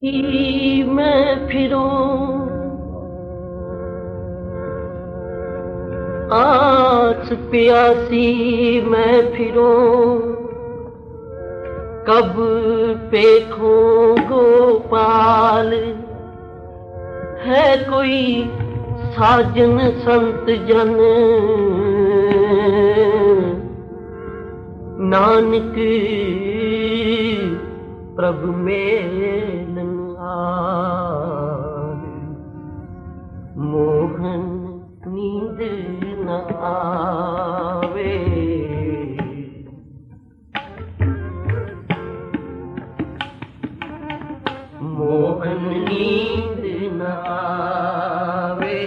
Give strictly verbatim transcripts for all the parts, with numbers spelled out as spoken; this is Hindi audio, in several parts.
ही मैं फिरूं आस प्यासी मैं फिरूं, कब देखूं गोपाल है कोई साजन संत जन। नानक प्रभु मेलन आए, मोहन नींद न आवे। मोहन नींद न आवे,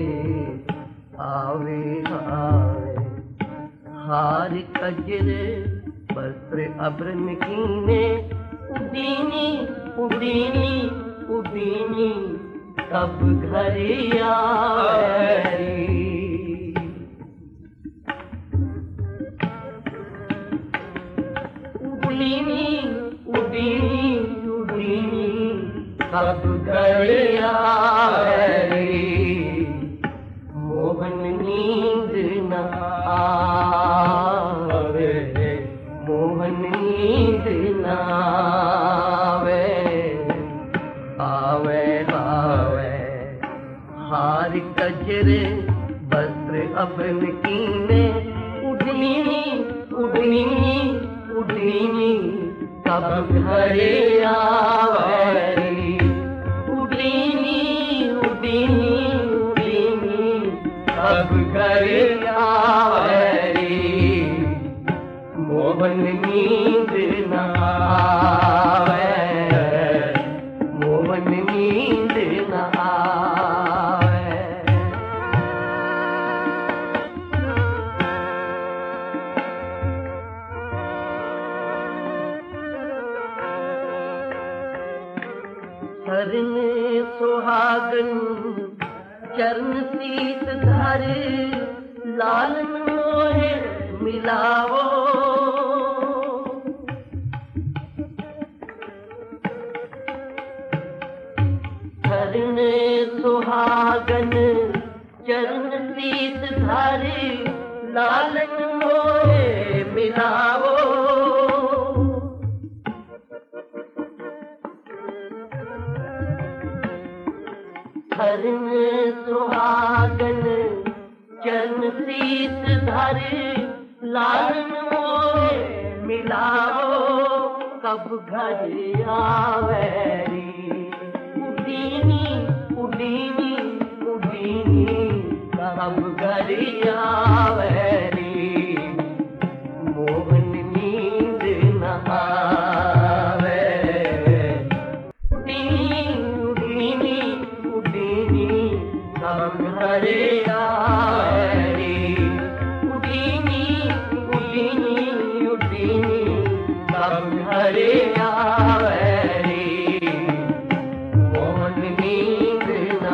आवे आवे हार कजर वस्त्र अभ्रन कीने। उडीनी उडीनी उडीनी कब घर आवे। उडीनी उडीनी उडीनी कब घर आवे। मोहन नींद न आवे, मोहन नींद न आवे। आवे आवे हार कजर वस्त्र अभ्रन कीने। उडीनी उडीनी उडीनी कब घर आवे। उडीनी उडीनी उडीनी कब घर आवे। मोहन नींद न आवे, मोहन नींद न आवे। चरण सुहागन चरण शीत धर, लालन मोहे मिलावो। चरण सुहागन चरण शीत धर, लालन मोहे मिलावो। चरण सुहागन चरण शीत धर, लालन मोहे मिलावो। कब घर आवे। उडीनी उडीनी उडीनी कब घर आवे। मोहन नींद न आवे। उडीनी उडीनी उडीनी कब घर आवे। उडीनी उडीनी उडीनी कब घर आवे। मोहन नींद न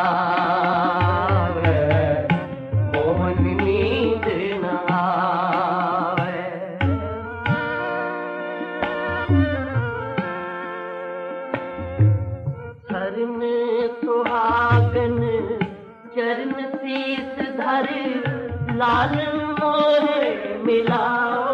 आवे, मोहन नींद न आवे। चरण सुहागन चरण शीस धर, लालन मोहे मिलाओ।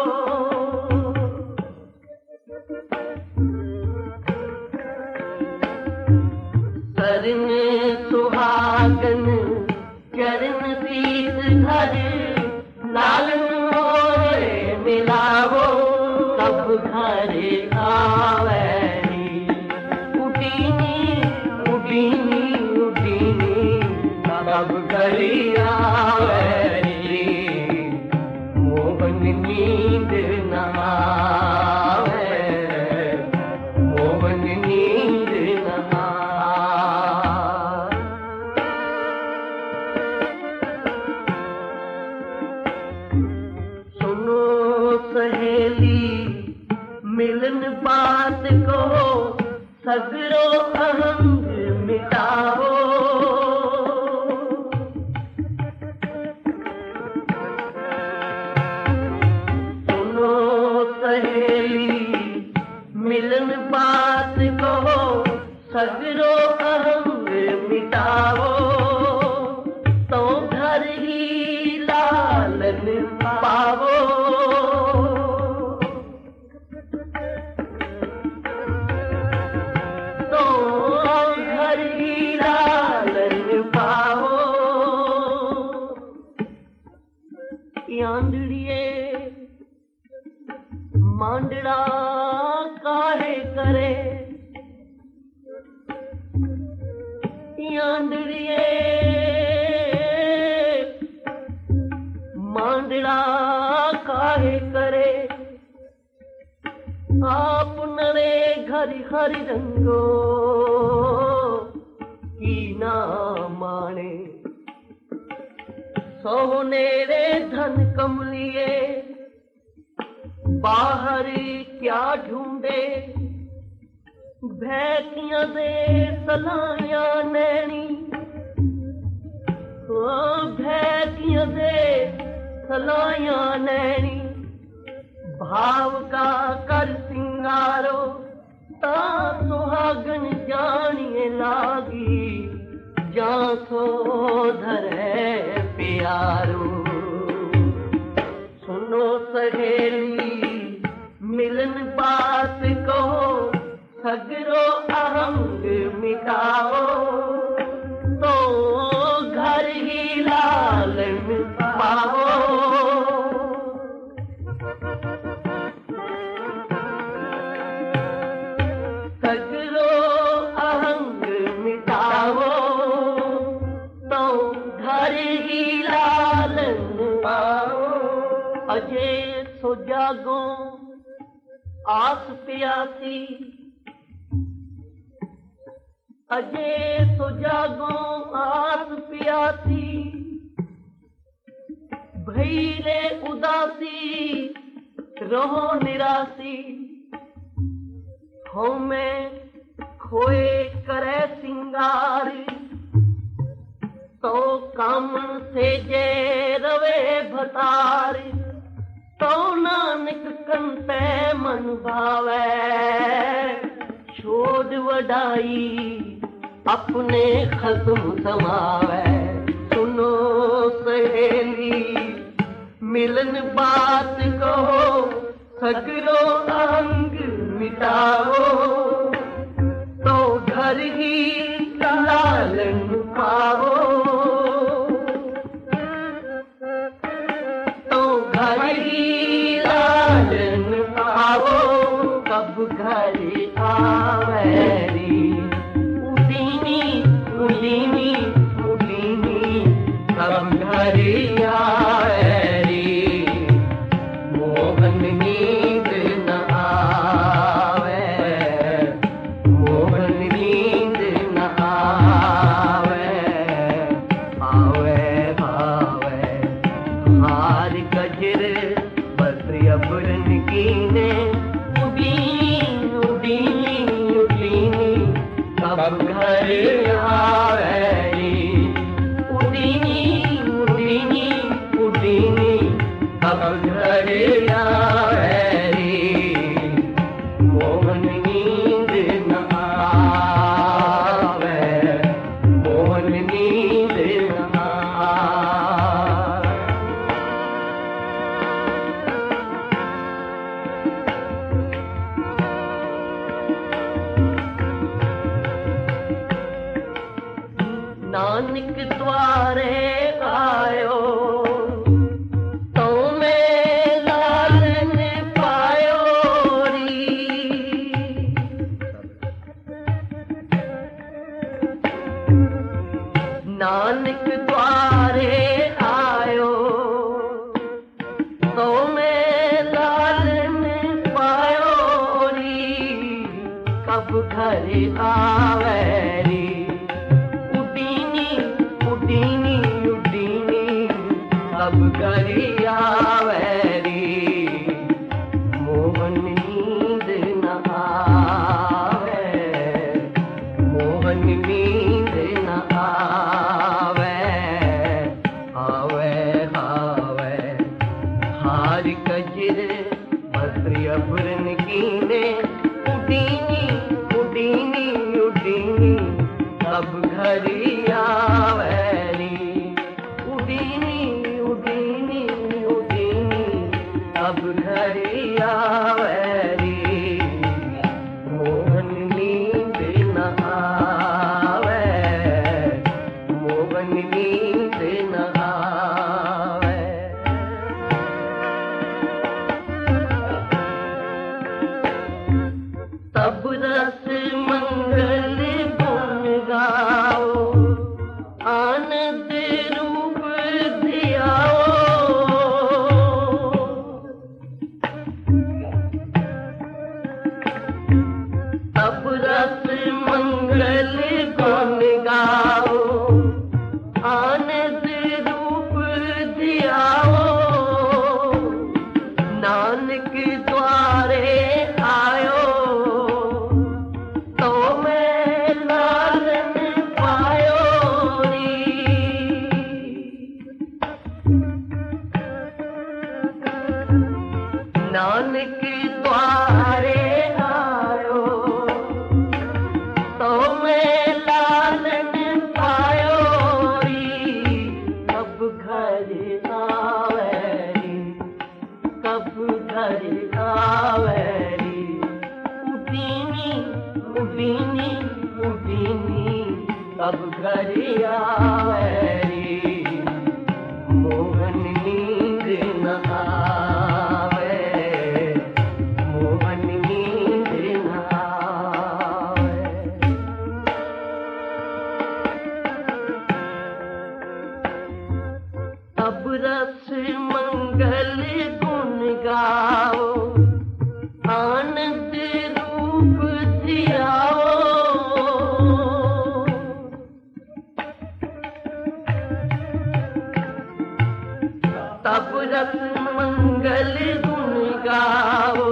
चरण सुहागन चरण शीस धर, लालन मोहे मिलावो। कब घर आवे। उडीनी उडीनी उडीनी कब घर आवे। मोहन नींद न आवे, मोहन नींद न आवे। सुनो सहेली मिलन बात को, सगरो अहंग मिटाओ। सुनो सहेली मिलन बात को, सगरो अहंग मिटावो तो घर ही लालन पावो तो घर ही लालन पावो आंधड़िए मांडड़ा काहे करे आंधड़िए मांडड़ा काहे करे आप नरे घर हर रंगो की ना माने सोनेरे धन कमलिए बाहर क्या ढूंढे भैंसियां दे सलाइया नैनी भैंसियां दे सलाइया नैनी भाव का कर सिंगारो ता सुहागन जानिए लागी जा सो धरे प्यारो सुनो सहेली मिलन बात कहो सगरो अहंग मिटाओ तो घर ही लालन पाओ सगरो अहंग मिटाओ तो घर ही लालन पाओ अजय सो जागो आस प्यासी अजय सो जागो आस प्यासी भैले उदासी रहो निरासी हो में खोए करे सिंगार तो कामन से जे रवे भतार तो नानक कंते मन भावे छोड़ वडाई अपने खत्म समावे सुनो सहेली मिलन बात कहो सगरो अंग मिटाओ तो घर ही लालन पाओ तो घर ही लालन पाओ कब घर आवेरी उदीनी उदीनी उदीनी कब घर आवेरी मोहन नींद न आवे मोहन नींद न आवे आवे आवे हार गजर बस अबरन कीने उदीन उदीन उदीनी कब घर आवेरी उदीनी उदीनी उदीनी कब घर आवेरी मोहन नींद न आवे मोहन नींद न आवे नानक द्वारे आयो तो मैं लालन पायो री नानक द्वारे आयो तो मैं लालन पायो री कब घर आवेरी उडीनी उडीनी अब घर आवेरी मोहन नींद न आवे मोहन नींद न आवे आवे आवे हार कजर बस अबरन कीने उडीनी उडीनी उडीनी कब घड़ी आवेरी मोहन नींद न आवे मोहन नींद न आवे अब रस मंगल गुण गाओ आनंद रूप दियाओ तब रस मंगल गुण गाओ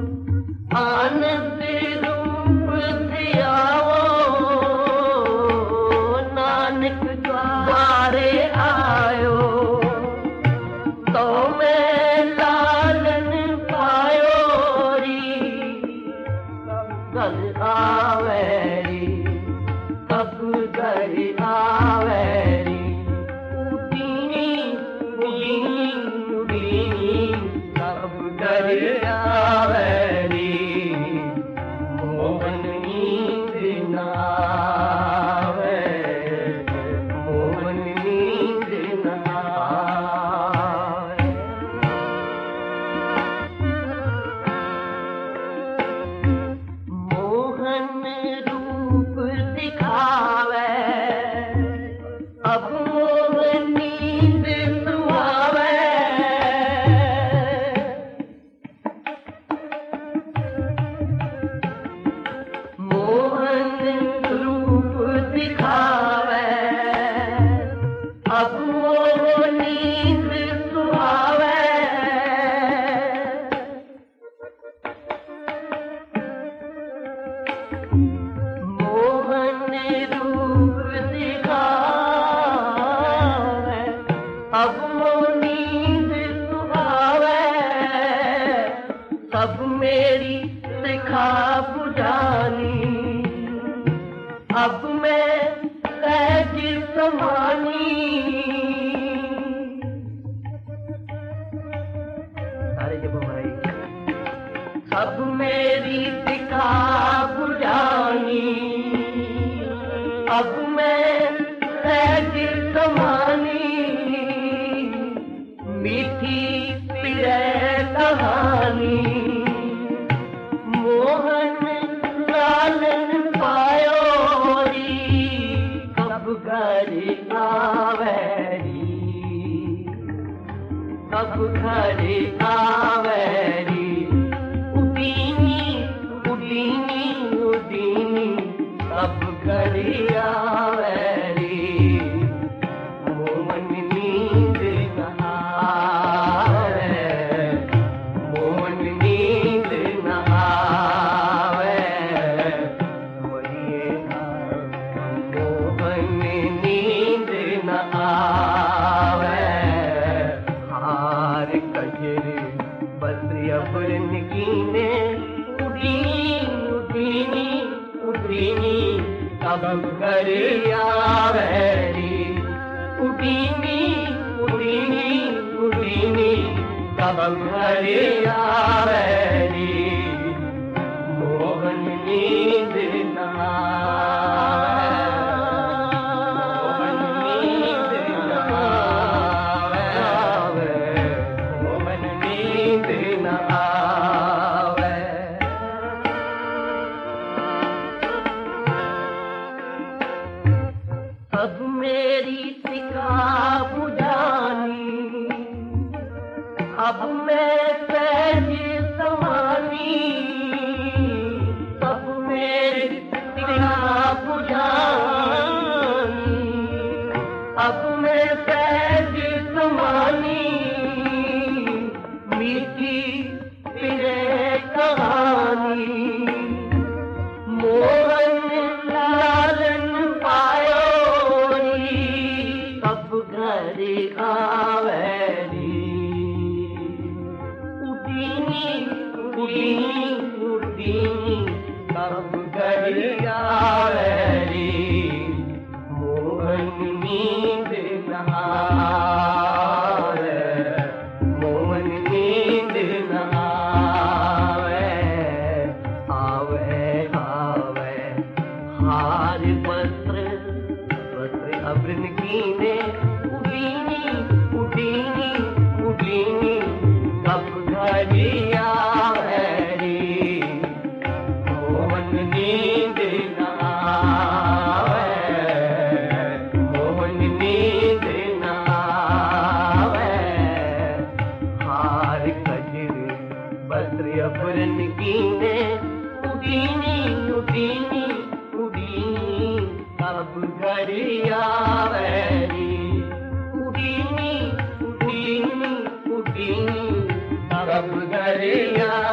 आनंद रूप दियाओ नानक द्वारे आयो तो मैं लालन पायो री कब आवेरी कब घड़ी आवेरी उडीनी उडीनी उडीनी कब घड़ी आवेरी मोहन नींद न आवे मोहन नींद न आवे मोहन रूप दिखावे अब मोहन नींद सुहावे मोहन रूप दिखावे अब मोहन नींद सुहावे मोहन रूप दिखावे अब मोहन नींद सुहावे सब मेरी सिखा बुझानी अब मैं सहज समानी सारे जब भाई सब मेरी सिखा बुझानी अब मैं सहज समानी मीठी पिरे कहानी मोहन लालन पायो री कब घड़ी आवेरी कब घड़ी आवेरी उडीनी उडीनी उडीनी कब घड़ी आवेरी मोहन नींद न आवे मोहन नींद न आवे मोहिए मोहन नींद न आवे हार कजर बद्रियबर नगीने उडीनी उडीनी उडीनी कब घड़ी आवेरी उडीनी उडीनी उडीनी कब घड़ी आवेरी मोहन नींद न आवे मोहन नींद न आवे मोहन नींद न आवे अब मेरी सिखा बुझानी अब मैं सहज समानी अब मेरी सिखा बुझानी अब मैं सहज समानी मीठी पिरे कहानी मोहन लालन पायो कब घड़ी आवेरी उडीनी उडीनी उडीनी कब घड़ी आवेरी मोहन नींद न आवे मोहन नींद न आवे आवे आवे हार वस्त्र अब्रन कीने उडीनी उडीनी उडीनी कब घड़ी आवेरी मोहन नींद ना आवे मोहन नींद ना आवे हार कजर बद्र अब्रन कीने उडीनी उडीनी उडीनी कब घड़ी आवेरी उडीनी उडीनी उडीनी कब घड़ी